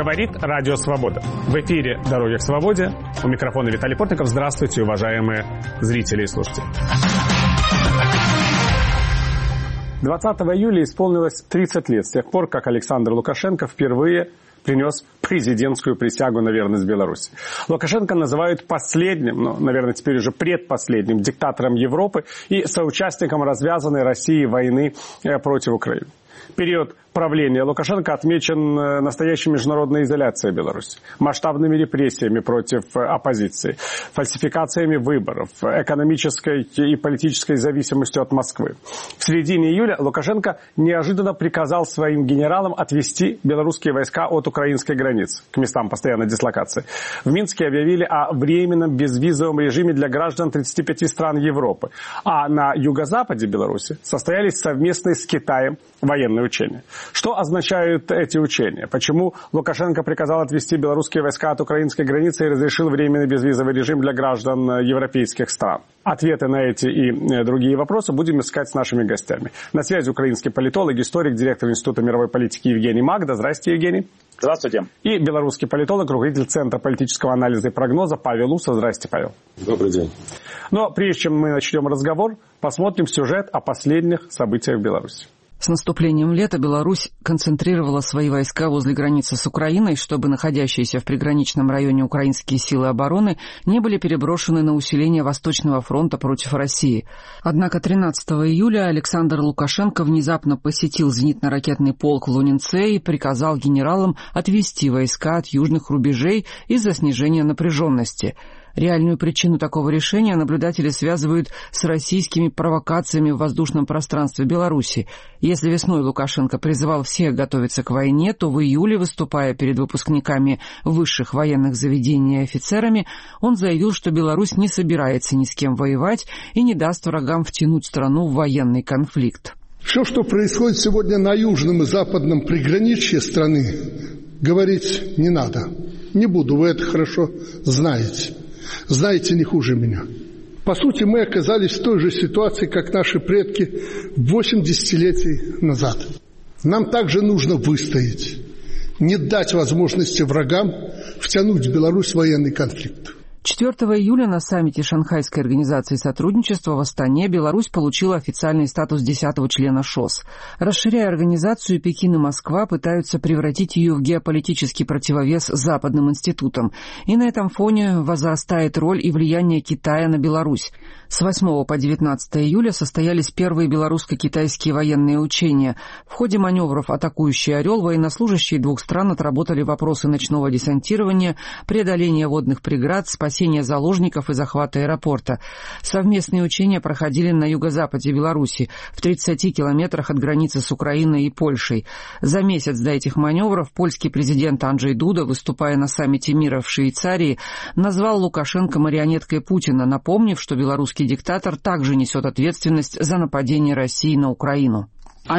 Говорит Радио Свобода. В эфире «Дороги к свободе». У микрофона Виталий Портников. Здравствуйте, уважаемые зрители и слушатели. 20 июля исполнилось 30 лет с тех пор, как Александр Лукашенко впервые принес президентскую присягу на верность Беларуси. Лукашенко называют последним, наверное, теперь уже предпоследним диктатором Европы и соучастником развязанной Россией войны против Украины. Период правления Лукашенко отмечен настоящей международной изоляцией Беларуси, масштабными репрессиями против оппозиции, фальсификациями выборов, экономической и политической зависимостью от Москвы. В середине июля Лукашенко неожиданно приказал своим генералам отвести белорусские войска от украинской границы к местам постоянной дислокации. В Минске объявили о временном безвизовом режиме для граждан 35 стран Европы. А на юго-западе Беларуси состоялись совместные с Китаем военные учения. Что означают эти учения? Почему Лукашенко приказал отвести белорусские войска от украинской границы и разрешил временный безвизовый режим для граждан европейских стран? Ответы на эти и другие вопросы будем искать с нашими гостями. На связи украинский политолог, историк, директор Института мировой политики Евгений Магда. Здравствуйте, Евгений. Здравствуйте. И белорусский политолог, руководитель Центра политического анализа и прогноза Павел Усов. Здравствуйте, Павел. Добрый день. Но прежде чем мы начнем разговор, посмотрим сюжет о последних событиях в Беларуси. С наступлением лета Беларусь концентрировала свои войска возле границы с Украиной, чтобы находящиеся в приграничном районе украинские силы обороны не были переброшены на усиление Восточного фронта против России. Однако 13 июля Александр Лукашенко внезапно посетил зенитно-ракетный полк в Лунинце и приказал генералам отвести войска от южных рубежей из-за снижения напряженности. Реальную причину такого решения наблюдатели связывают с российскими провокациями в воздушном пространстве Беларуси. Если весной Лукашенко призывал всех готовиться к войне, то в июле, выступая перед выпускниками высших военных заведений и офицерами, он заявил, что Беларусь не собирается ни с кем воевать и не даст врагам втянуть страну в военный конфликт. Все, что происходит сегодня на южном и западном приграничье страны, говорить не надо. Не буду, вы это хорошо знаете. Знаете не хуже меня. По сути, мы оказались в той же ситуации, как наши предки 8 десятилетий назад. Нам также нужно выстоять, не дать возможности врагам втянуть Беларусь в военный конфликт. 4 июля на саммите Шанхайской организации сотрудничества в Астане Беларусь получила официальный статус 10-го члена ШОС. Расширяя организацию, Пекин и Москва пытаются превратить ее в геополитический противовес западным институтам. И на этом фоне возрастает роль и влияние Китая на Беларусь. С 8 по 19 июля состоялись первые белорусско-китайские военные учения. В ходе маневров «Атакующий орел» военнослужащие двух стран отработали вопросы ночного десантирования, преодоления водных преград, спасения заложников и захвата аэропорта. Совместные учения проходили на юго-западе Беларуси, в 30 километрах от границы с Украиной и Польшей. За месяц до этих маневров польский президент Анджей Дуда, выступая на саммите мира в Швейцарии, назвал Лукашенко марионеткой Путина, напомнив, что белорусский диктатор также несет ответственность за нападение России на Украину. Я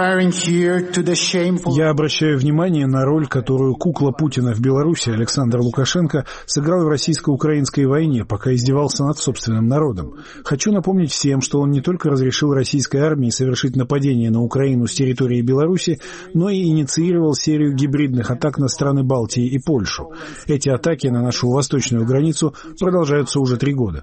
обращаю внимание на роль, которую кукла Путина в Беларуси Александр Лукашенко сыграл в российско-украинской войне, пока издевался над собственным народом. Хочу напомнить всем, что он не только разрешил российской армии совершить нападение на Украину с территории Беларуси, но и инициировал серию гибридных атак на страны Балтии и Польшу. Эти атаки на нашу восточную границу продолжаются уже 3 года.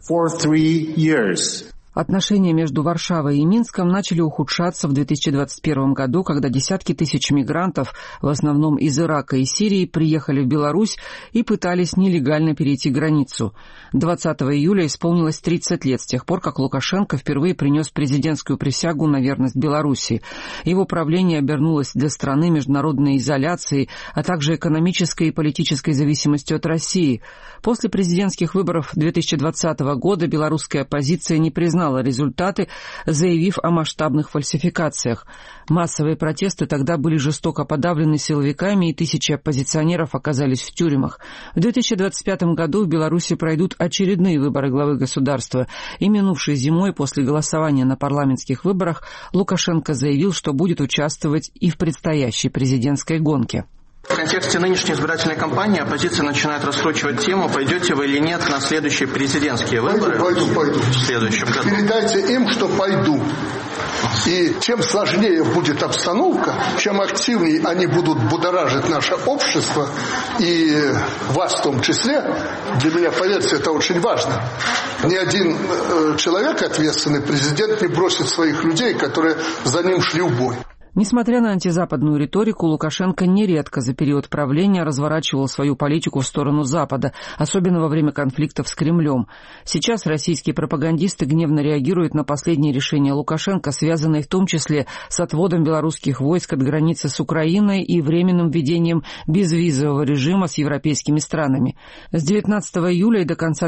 Отношения между Варшавой и Минском начали ухудшаться в 2021 году, когда десятки тысяч мигрантов, в основном из Ирака и Сирии, приехали в Беларусь и пытались нелегально перейти границу. 20 июля исполнилось 30 лет с тех пор, как Лукашенко впервые принес президентскую присягу на верность Беларуси. Его правление обернулось для страны международной изоляцией, а также экономической и политической зависимостью от России. После президентских выборов 2020 года белорусская оппозиция не признала результаты, заявив о масштабных фальсификациях. Массовые протесты тогда были жестоко подавлены силовиками, и тысячи оппозиционеров оказались в тюрьмах. В 2025 году в Беларуси пройдут очередные выборы главы государства. И минувшей зимой, после голосования на парламентских выборах, Лукашенко заявил, что будет участвовать и в предстоящей президентской гонке. В контексте нынешней избирательной кампании оппозиция начинает раскручивать тему, пойдете вы или нет на следующие президентские выборы. Пойду. В следующем году. Передайте им, что пойду. И чем сложнее будет обстановка, чем активнее они будут будоражить наше общество, и вас в том числе, для меня, поверьте, это очень важно. Ни один человек, ответственный президент, не бросит своих людей, которые за ним шли в бой. Несмотря на антизападную риторику, Лукашенко нередко за период правления разворачивал свою политику в сторону Запада, особенно во время конфликтов с Кремлем. Сейчас российские пропагандисты гневно реагируют на последние решения Лукашенко, связанные в том числе с отводом белорусских войск от границы с Украиной и временным введением безвизового режима с европейскими странами. С 19 июля и до конца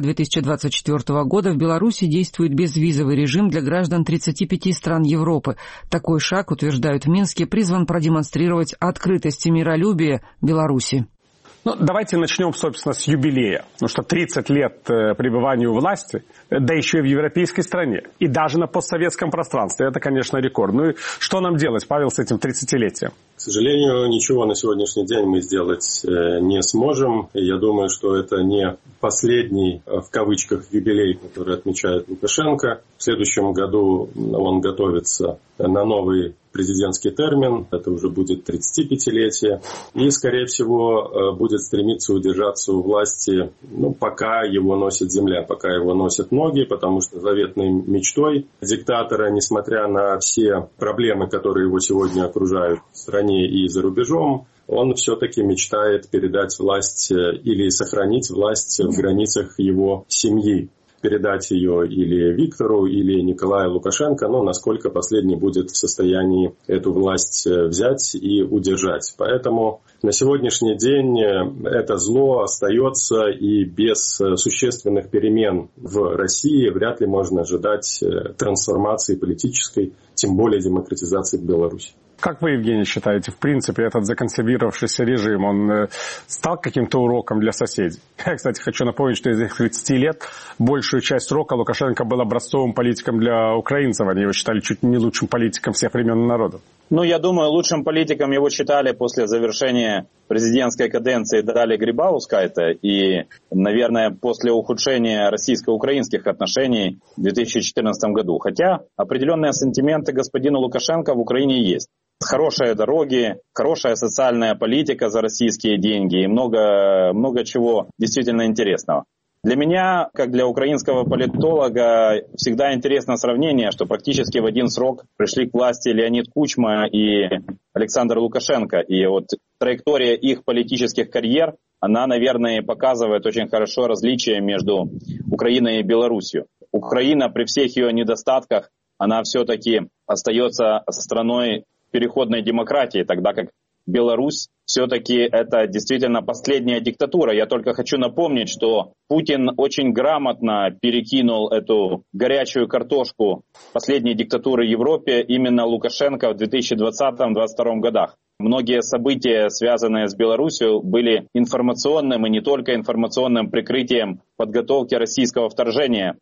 2024 года в Беларуси действует безвизовый режим для граждан 35 стран Европы. Такой шаг, утверждают в Минске, призван продемонстрировать открытость и миролюбие Беларуси. Давайте начнем, собственно, с юбилея. Потому что 30 лет пребывания у власти, да еще и в европейской стране, и даже на постсоветском пространстве. Это, конечно, рекорд. Ну и что нам делать, Павел, с этим 30-летием? К сожалению, ничего на сегодняшний день мы сделать не сможем. Я думаю, что это не последний, в кавычках, юбилей, который отмечает Лукашенко. В следующем году он готовится на новый президентский термин. Это уже будет 35-летие. И, скорее всего, будет стремиться удержаться у власти, пока его носит земля, пока его носят ноги, потому что заветной мечтой диктатора, несмотря на все проблемы, которые его сегодня окружают в стране и за рубежом, он все-таки мечтает передать власть или сохранить власть в границах его семьи. Передать ее или Виктору, или Николаю Лукашенко, насколько последний будет в состоянии эту власть взять и удержать. Поэтому на сегодняшний день это зло остается, и без существенных перемен в России вряд ли можно ожидать трансформации политической, тем более демократизации в Беларуси. Как вы, Евгений, считаете, в принципе, этот законсервировавшийся режим, он стал каким-то уроком для соседей? Я, кстати, хочу напомнить, что из этих 30 лет большую часть срока Лукашенко был образцовым политиком для украинцев. Они его считали чуть не лучшим политиком всех времен и народов. Я думаю, лучшим политиком его считали после завершения президентской каденции Дали Грибаускайте и, наверное, после ухудшения российско-украинских отношений в 2014 году. Хотя определенные сантименты господина Лукашенко в Украине есть. Хорошие дороги, хорошая социальная политика за российские деньги и много чего действительно интересного. Для меня, как для украинского политолога, всегда интересно сравнение, что практически в один срок пришли к власти Леонид Кучма и Александр Лукашенко. И вот траектория их политических карьер, она, наверное, показывает очень хорошо различие между Украиной и Беларусью. Украина при всех ее недостатках, она все-таки остается страной переходной демократии, тогда как Беларусь все-таки это действительно последняя диктатура. Я только хочу напомнить, что Путин очень грамотно перекинул эту горячую картошку последней диктатуры в Европе именно Лукашенко в 2020-2022 годах. Многие события, связанные с Беларусью, были информационным и не только информационным прикрытием подготовки российского вторжения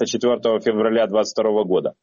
24 февраля 2022 года.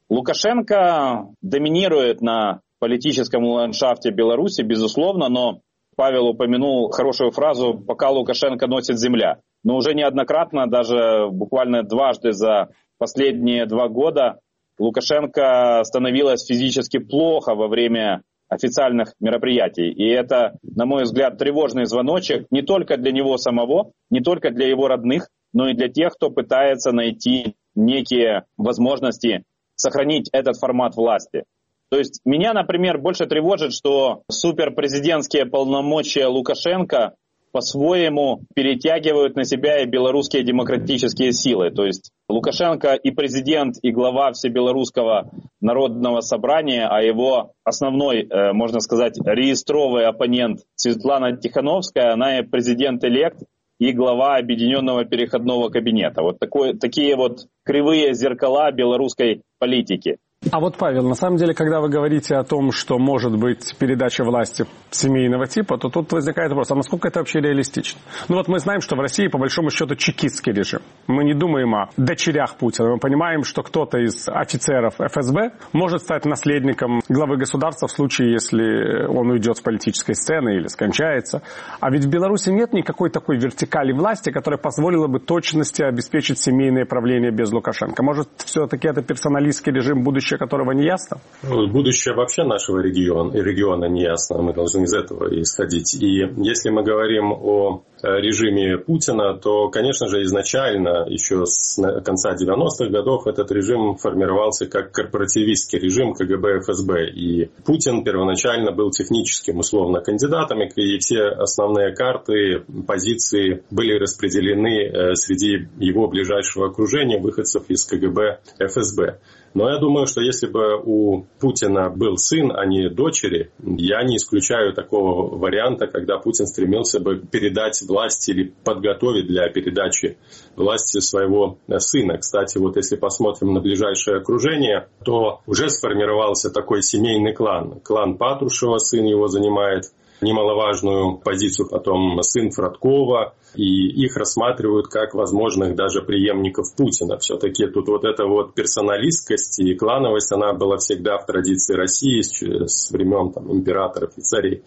Лукашенко доминирует на политическом ландшафте Беларуси, безусловно, но Павел упомянул хорошую фразу «пока Лукашенко носит земля». Но уже неоднократно, даже буквально дважды за последние 2 года Лукашенко становилось физически плохо во время официальных мероприятий. И это, на мой взгляд, тревожный звоночек не только для него самого, не только для его родных, но и для тех, кто пытается найти некие возможности сохранить этот формат власти. То есть меня, например, больше тревожит, что суперпрезидентские полномочия Лукашенко по-своему перетягивают на себя и белорусские демократические силы. То есть Лукашенко и президент, и глава Всебелорусского народного собрания, а его основной, можно сказать, реестровый оппонент Светлана Тихановская, она и президент-элект, и глава Объединенного переходного кабинета. Вот такие вот кривые зеркала белорусской политики. А вот, Павел, на самом деле, когда вы говорите о том, что может быть передача власти семейного типа, то тут возникает вопрос, а насколько это вообще реалистично? Мы знаем, что в России, по большому счету, чекистский режим. Мы не думаем о дочерях Путина. Мы понимаем, что кто-то из офицеров ФСБ может стать наследником главы государства в случае, если он уйдет с политической сцены или скончается. А ведь в Беларуси нет никакой такой вертикали власти, которая позволила бы точности обеспечить семейное правление без Лукашенко. Может, все-таки это персоналистский режим будущего будущее которого не ясно? Будущее вообще нашего региона не ясно. Мы должны из этого исходить. И если мы говорим о режиме Путина, то, конечно же, изначально, еще с конца 90-х годов, этот режим формировался как корпоративистский режим КГБ, ФСБ. И Путин первоначально был техническим, условно, кандидатом, и все основные карты, позиции были распределены среди его ближайшего окружения, выходцев из КГБ, ФСБ. Но я думаю, что если бы у Путина был сын, а не дочери, я не исключаю такого варианта, когда Путин стремился бы передать власть или подготовить для передачи власти своего сына. Кстати, вот если посмотрим на ближайшее окружение, то уже сформировался такой семейный клан. Клан Патрушева, сын его занимает немаловажную позицию, потом сын Фродкова, и их рассматривают как возможных даже преемников Путина. Все-таки тут вот эта вот персоналистскость и клановость, она была всегда в традиции России с времен там, императоров и царей.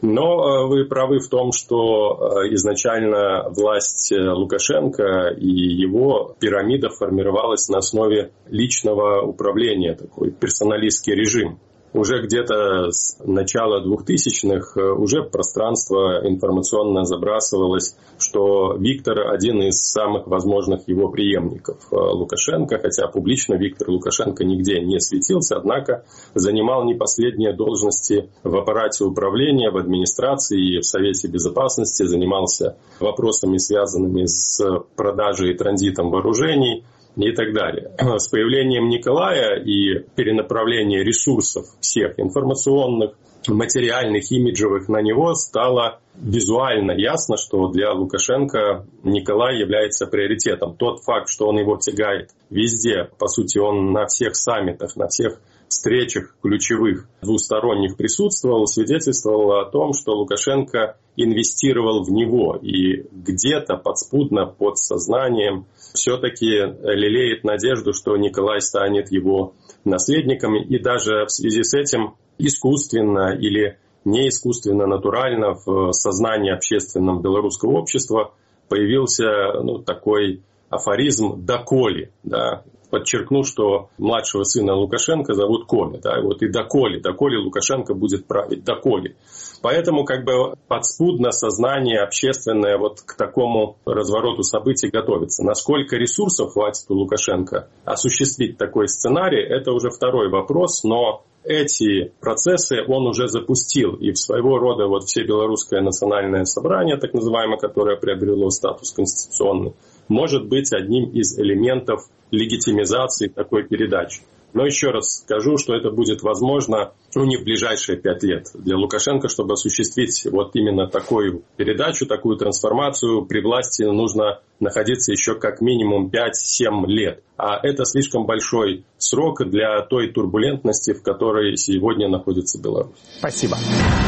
Но вы правы в том, что изначально власть Лукашенко и его пирамида формировалась на основе личного управления, такой персоналистский режим. Уже где-то с начала 2000-х уже пространство информационно забрасывалось, что Виктор один из самых возможных его преемников Лукашенко, хотя публично Виктор Лукашенко нигде не светился, однако занимал не последние должности в аппарате управления, в администрации и в Совете Безопасности, занимался вопросами, связанными с продажей и транзитом вооружений и так далее. С появлением Николая и перенаправлением ресурсов всех информационных, материальных, имиджевых на него стало визуально ясно, что для Лукашенко Николай является приоритетом. Тот факт, что он его тягает везде, по сути, он на всех саммитах, на всех встречах ключевых двусторонних присутствовал, свидетельствовало о том, что Лукашенко инвестировал в него и где-то подспудно, под сознанием все-таки лелеет надежду, что Николай станет его наследником, и даже в связи с этим искусственно или не искусственно, натурально в сознании общественном белорусского общества появился такой афоризм «доколе». Да? Подчеркну, что младшего сына Лукашенко зовут Коля. Да? Вот и доколе Лукашенко будет править, доколе. Поэтому подспудно сознание общественное к такому развороту событий готовится. Насколько ресурсов хватит у Лукашенко осуществить такой сценарий, это уже второй вопрос, но эти процессы он уже запустил. И в своего рода Всебелорусское национальное собрание, так называемое, которое приобрело статус конституционный, может быть одним из элементов легитимизации такой передачи. Но еще раз скажу, что это будет возможно не в ближайшие 5 лет. Для Лукашенко, чтобы осуществить именно такую передачу, такую трансформацию, при власти нужно находиться еще как минимум 5-7 лет. А это слишком большой срок для той турбулентности, в которой сегодня находится Беларусь. Спасибо.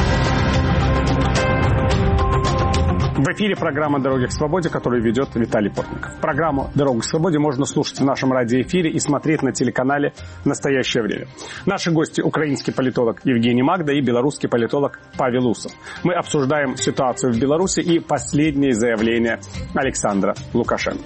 В эфире программа «Дороги к свободе», которую ведет Виталий Портников. Программу «Дорогу к свободе» можно слушать в нашем радиоэфире и смотреть на телеканале «В настоящее время». Наши гости – украинский политолог Евгений Магда и белорусский политолог Павел Усов. Мы обсуждаем ситуацию в Беларуси и последние заявления Александра Лукашенко.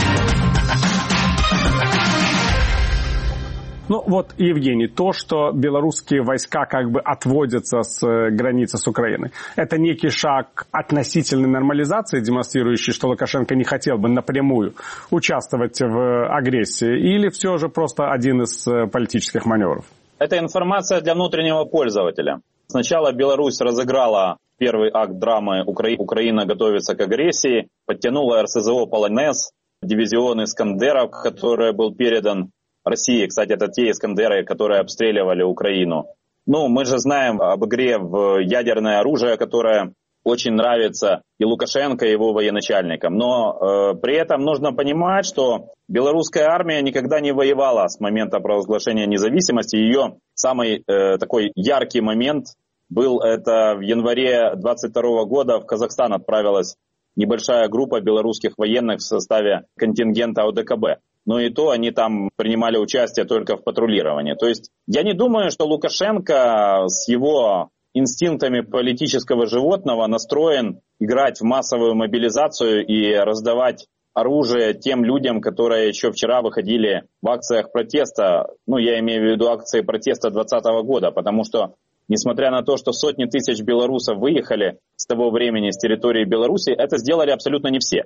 Евгений, то, что белорусские войска отводятся с границы с Украиной, это некий шаг относительной нормализации, демонстрирующий, что Лукашенко не хотел бы напрямую участвовать в агрессии, или все же просто один из политических маневров? Это информация для внутреннего пользователя. Сначала Беларусь разыграла первый акт драмы «Украина готовится к агрессии», подтянула РСЗО «Полонез», дивизион «Искандеров», который был передан России. Кстати, это те «Искандеры», которые обстреливали Украину. Мы же знаем об игре в ядерное оружие, которое очень нравится и Лукашенко, и его военачальникам. Но при этом нужно понимать, что белорусская армия никогда не воевала с момента провозглашения независимости. Ее самый такой яркий момент был это в январе 22 года в Казахстан отправилась небольшая группа белорусских военных в составе контингента ОДКБ. Но и то они там принимали участие только в патрулировании. То есть я не думаю, что Лукашенко с его инстинктами политического животного настроен играть в массовую мобилизацию и раздавать оружие тем людям, которые еще вчера выходили в акциях протеста, я имею в виду акции протеста 2020 года, потому что, несмотря на то, что сотни тысяч белорусов выехали с того времени с территории Беларуси, это сделали абсолютно не все.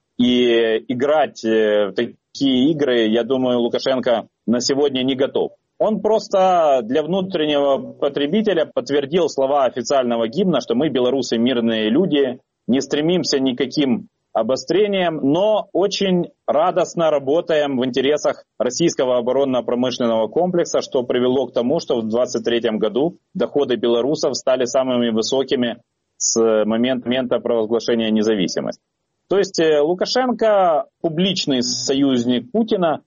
И играть в такие игры, я думаю, Лукашенко на сегодня не готов. Он просто для внутреннего потребителя подтвердил слова официального гимна, что мы, белорусы, мирные люди, не стремимся никаким обострением, но очень радостно работаем в интересах российского оборонно-промышленного комплекса, что привело к тому, что в 2023 году доходы белорусов стали самыми высокими с момента провозглашения независимости. То есть Лукашенко публичный союзник Путина,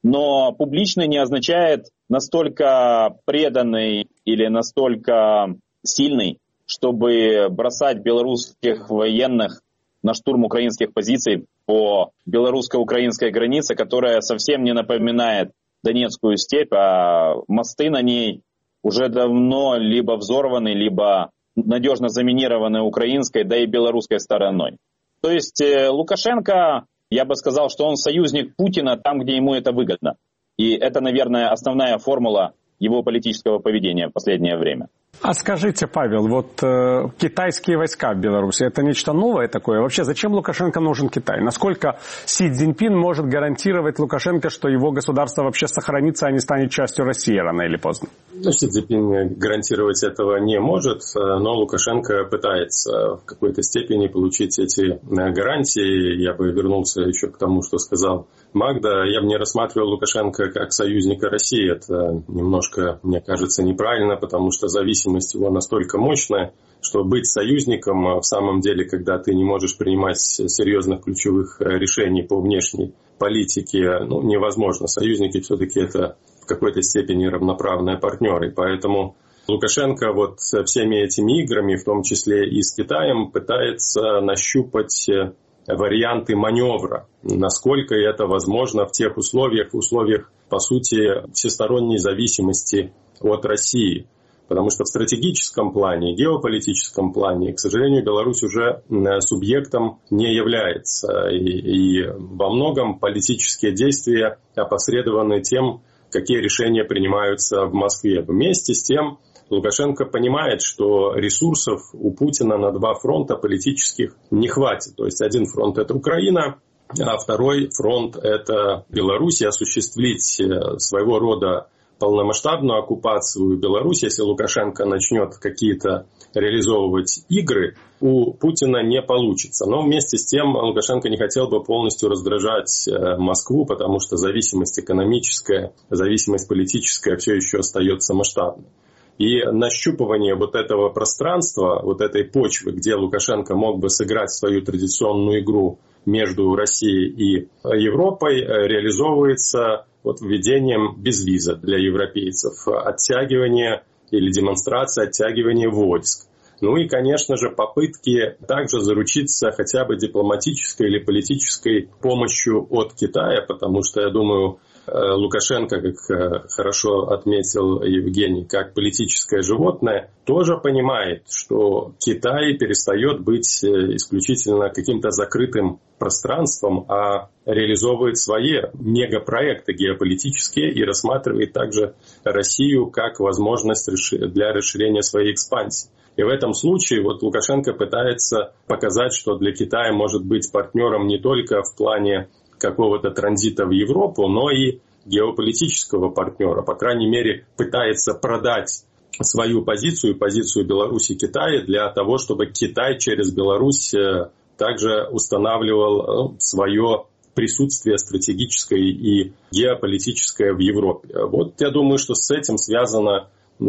но публичный не означает настолько преданный или настолько сильный, чтобы бросать белорусских военных на штурм украинских позиций по белорусско-украинской границе, которая совсем не напоминает Донецкую степь, а мосты на ней уже давно либо взорваны, либо надежно заминированы украинской, да и белорусской стороной. То есть Лукашенко, я бы сказал, что он союзник Путина там, где ему это выгодно. И это, наверное, основная формула его политического поведения в последнее время. А скажите, Павел, китайские войска в Беларуси, это нечто новое такое? Вообще, зачем Лукашенко нужен Китай? Насколько Си Цзиньпин может гарантировать Лукашенко, что его государство вообще сохранится, а не станет частью России рано или поздно? Си Цзиньпин гарантировать этого не может, но Лукашенко пытается в какой-то степени получить эти гарантии. Я бы вернулся еще к тому, что сказал Магда. Я бы не рассматривал Лукашенко как союзника России. Это немножко, мне кажется, неправильно, потому что зависимость его настолько мощная, что быть союзником в самом деле, когда ты не можешь принимать серьезных ключевых решений по внешней политике, невозможно. Союзники все-таки это в какой-то степени равноправные партнеры. Поэтому Лукашенко всеми этими играми, в том числе и с Китаем, пытается нащупать варианты маневра, насколько это возможно в тех условиях, по сути, всесторонней зависимости от России. Потому что в стратегическом плане, геополитическом плане, к сожалению, Беларусь уже субъектом не является. И во многом политические действия опосредованы тем, какие решения принимаются в Москве. Вместе с тем Лукашенко понимает, что ресурсов у Путина на два фронта политических не хватит. То есть один фронт – это Украина, а второй фронт – это Беларусь. И осуществить своего рода полномасштабную оккупацию Беларуси, если Лукашенко начнет какие-то реализовывать игры, у Путина не получится. Но вместе с тем Лукашенко не хотел бы полностью раздражать Москву, потому что зависимость экономическая, зависимость политическая все еще остается масштабной. И нащупывание этого пространства, этой почвы, где Лукашенко мог бы сыграть свою традиционную игру между Россией и Европой, реализовывается введением безвиза для европейцев, оттягивание или демонстрация оттягивания войск. И, конечно же, попытки также заручиться хотя бы дипломатической или политической помощью от Китая, потому что, я думаю, Лукашенко, как хорошо отметил Евгений, как политическое животное, тоже понимает, что Китай перестает быть исключительно каким-то закрытым пространством, а реализовывает свои мегапроекты геополитические и рассматривает также Россию как возможность для расширения своей экспансии. И в этом случае Лукашенко пытается показать, что для Китая может быть партнером не только в плане какого-то транзита в Европу, но и геополитического партнера. По крайней мере, пытается продать свою позицию Беларуси и Китая для того, чтобы Китай через Беларусь также устанавливал свое присутствие стратегическое и геополитическое в Европе. Я думаю, что с этим связано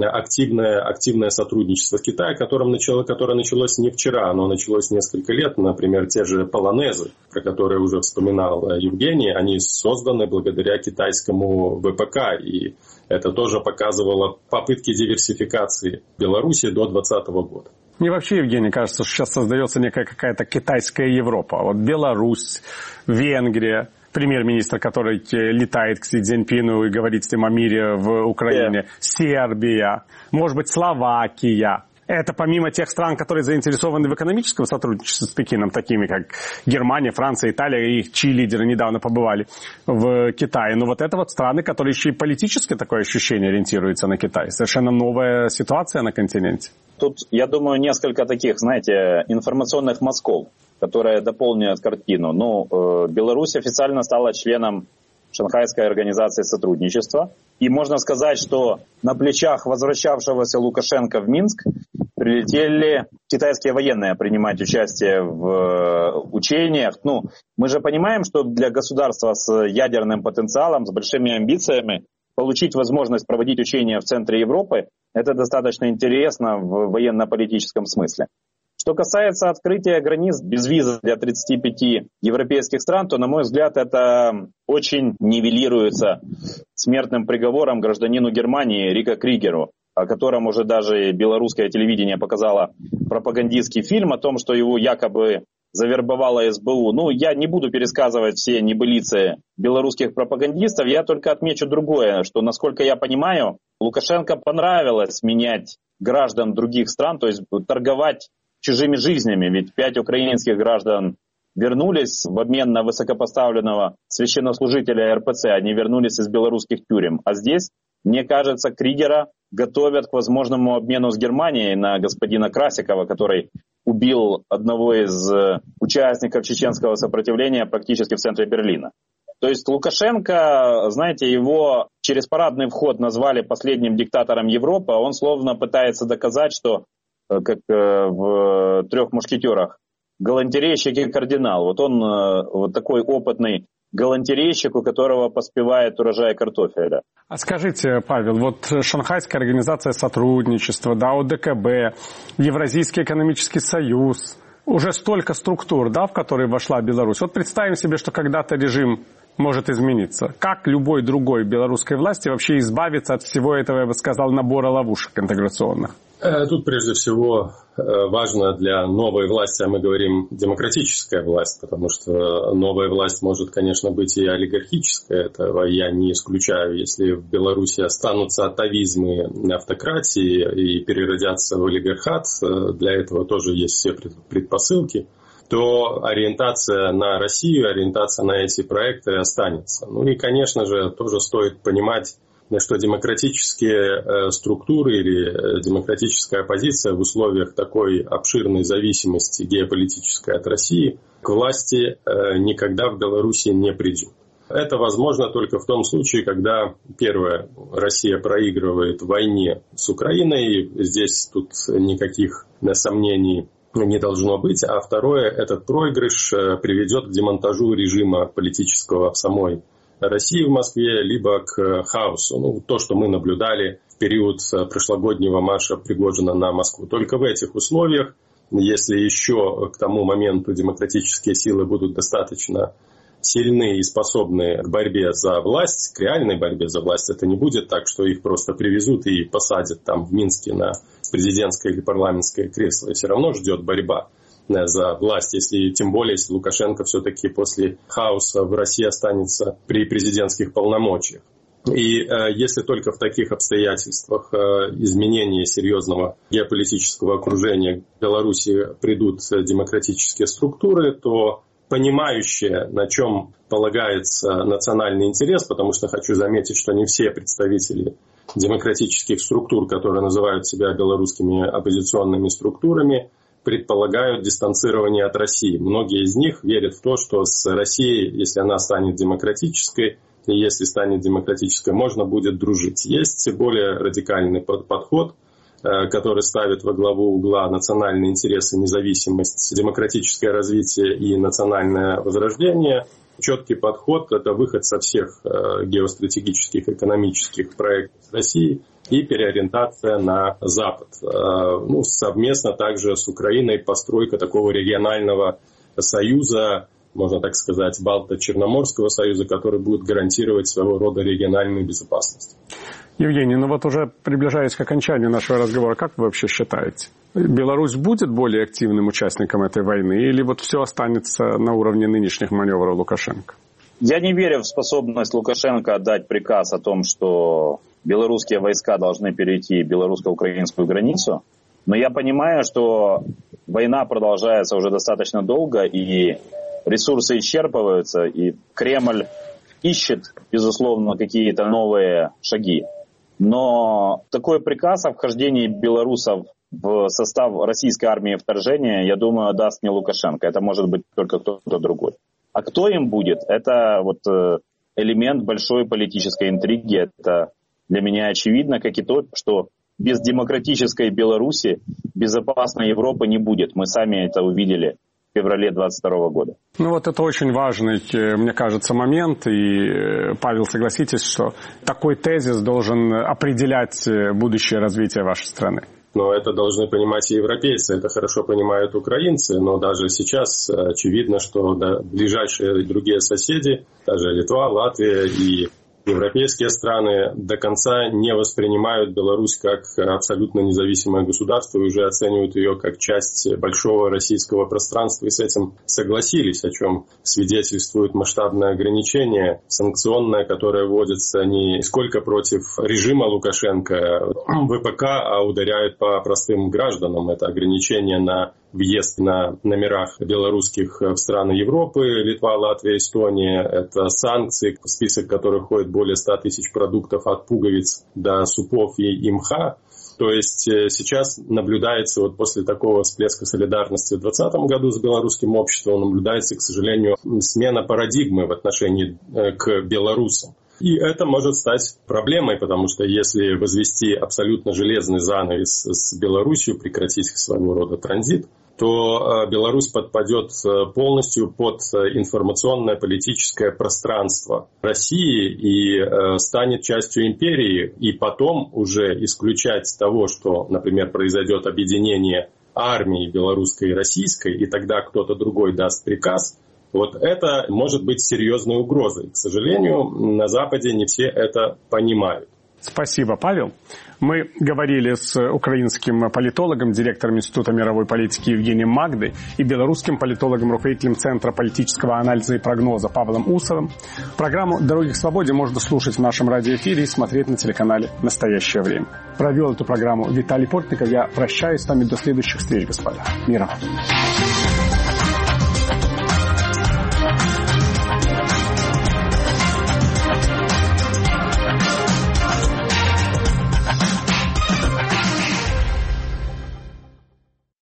активное сотрудничество с Китаем, которое началось не вчера, оно началось несколько лет. Например, те же полонезы, про которые уже вспоминал Евгений, они созданы благодаря китайскому ВПК. И это тоже показывало попытки диверсификации Беларуси до 2020 года. Мне вообще, Евгений, кажется, что сейчас создается некая какая-то китайская Европа. Беларусь, Венгрия, премьер-министр, который летает к Си Цзиньпину и говорит с ним о мире в Украине, Сербия, может быть, Словакия. Это помимо тех стран, которые заинтересованы в экономическом сотрудничестве с Пекином, такими как Германия, Франция, Италия, и чьи лидеры недавно побывали в Китае. Но вот это вот страны, которые еще и политически такое ощущение ориентируются на Китай. Совершенно новая ситуация на континенте. Тут, я думаю, несколько таких, знаете, информационных мазков, которые дополняют картину. Беларусь официально стала членом Шанхайской организации сотрудничества. И можно сказать, что на плечах возвращавшегося Лукашенко в Минск прилетели китайские военные принимать участие в учениях. Мы же понимаем, что для государства с ядерным потенциалом, с большими амбициями, получить возможность проводить учения в центре Европы, это достаточно интересно в военно-политическом смысле. Что касается открытия границ без визы для 35 европейских стран, то, на мой взгляд, это очень нивелируется смертным приговором гражданину Германии Рико Кригеру, о котором уже даже белорусское телевидение показало пропагандистский фильм о том, что его якобы завербовала СБУ. Я не буду пересказывать все небылицы белорусских пропагандистов, я только отмечу другое, что, насколько я понимаю, Лукашенко понравилось менять граждан других стран, то есть торговать чужими жизнями, ведь 5 украинских граждан вернулись в обмен на высокопоставленного священнослужителя РПЦ, они вернулись из белорусских тюрем. А здесь, мне кажется, Кригера готовят к возможному обмену с Германией на господина Красикова, который убил одного из участников чеченского сопротивления практически в центре Берлина. То есть Лукашенко, знаете, его через парадный вход назвали последним диктатором Европы, а он словно пытается доказать, что, как в «Трех мушкетерах», галантерейщик и кардинал. Вот он вот такой опытный галантерейщик, у которого поспевает урожай картофеля. А скажите, Павел, вот Шанхайская организация сотрудничества, ОДКБ, Евразийский экономический союз, уже столько структур, в которые вошла Беларусь. Вот представим себе, что когда-то режим может измениться. Как любой другой белорусской власти вообще избавиться от всего этого, я бы сказал, набора ловушек интеграционных? Тут прежде всего важно для новой власти, а мы говорим демократическая власть, потому что новая власть может, конечно, быть и олигархическая, этого я не исключаю. Если в Беларуси останутся атавизмы автократии и переродятся в олигархат, для этого тоже есть все предпосылки, то ориентация на Россию, ориентация на эти проекты останется. И, конечно же, тоже стоит понимать, что демократические структуры или демократическая оппозиция в условиях такой обширной зависимости геополитической от России к власти никогда в Беларуси не придет. Это возможно только в том случае, когда, первое, Россия проигрывает в войне с Украиной, здесь тут никаких сомнений не должно быть, а второе, этот проигрыш приведет к демонтажу режима политического в самой России в Москве, либо к хаосу. То, что мы наблюдали в период прошлогоднего марша Пригожина на Москву. Только в этих условиях, если еще к тому моменту демократические силы будут достаточно сильны и способны к борьбе за власть, к реальной борьбе за власть, это не будет так, что их просто привезут и посадят там в Минске на президентское или парламентское кресло. И все равно ждет борьба за власть, тем более, если Лукашенко все-таки после хаоса в России останется при президентских полномочиях. И если только в таких обстоятельствах изменения серьезного геополитического окружения в Беларуси придут демократические структуры, то понимающие, на чем полагается национальный интерес, потому что хочу заметить, что не все представители демократических структур, которые называют себя белорусскими оппозиционными структурами, предполагают дистанцирование от России. Многие из них верят в то, что с Россией, если она станет демократической, и если станет демократической, можно будет дружить. Есть более радикальный подход, который ставит во главу угла национальные интересы, независимость, демократическое развитие и национальное возрождение. Четкий подход – это выход со всех геостратегических экономических проектов России и переориентация на Запад. Совместно также с Украиной постройка такого регионального союза, можно так сказать, Балто-Черноморского союза, который будет гарантировать своего рода региональную безопасность. Евгений, уже приближаясь к окончанию нашего разговора, как вы вообще считаете? Беларусь будет более активным участником этой войны или все останется на уровне нынешних маневров Лукашенко? Я не верю в способность Лукашенко отдать приказ о том, что белорусские войска должны перейти белорусско-украинскую границу. Но я понимаю, что война продолжается уже достаточно долго, и ресурсы исчерпываются, и Кремль ищет, безусловно, какие-то новые шаги. Но такой приказ о вхождении белорусов в состав российской армии вторжения, я думаю, даст не Лукашенко. Это может быть только кто-то другой. А кто им будет? Это вот элемент большой политической интриги. Это для меня очевидно, как и то, что без демократической Беларуси безопасной Европы не будет. Мы сами это увидели в феврале 2022 года. Ну вот это очень важный, мне кажется, момент. И, Павел, согласитесь, что такой тезис должен определять будущее развитие вашей страны. Но это должны понимать и европейцы, это хорошо понимают украинцы, но даже сейчас очевидно, что ближайшие другие соседи, даже Литва, Латвия и европейские страны до конца не воспринимают Беларусь как абсолютно независимое государство и уже оценивают ее как часть большого российского пространства и с этим согласились, о чем свидетельствует масштабное ограничение санкционное, которое вводится не сколько против режима Лукашенко, ВПК, а ударяет по простым гражданам. Это ограничение на въезд на номерах белорусских в страны Европы, Литва, Латвия, Эстония. Это санкции, в список которых входит более 100 тысяч продуктов от пуговиц до супов и мха. То есть сейчас наблюдается, вот после такого всплеска солидарности в 2020 году с белорусским обществом, наблюдается, к сожалению, смена парадигмы в отношении к белорусам. И это может стать проблемой, потому что если возвести абсолютно железный занавес с Беларусью, прекратить своего рода транзит, то Беларусь подпадет полностью под информационное политическое пространство России и станет частью империи. И потом уже исключать того, что, например, произойдет объединение армии белорусской и российской, и тогда кто-то другой даст приказ, вот это может быть серьезной угрозой. К сожалению, на Западе не все это понимают. Спасибо, Павел. Мы говорили с украинским политологом, директором Института мировой политики Евгением Магдой и белорусским политологом, руководителем Центра политического анализа и прогноза Павлом Усовым. Программу «Дороги к свободе» можно слушать в нашем радиоэфире и смотреть на телеканале «Настоящее время». Провел эту программу Виталий Портников. Я прощаюсь с вами до следующих встреч, господа. Мира вам.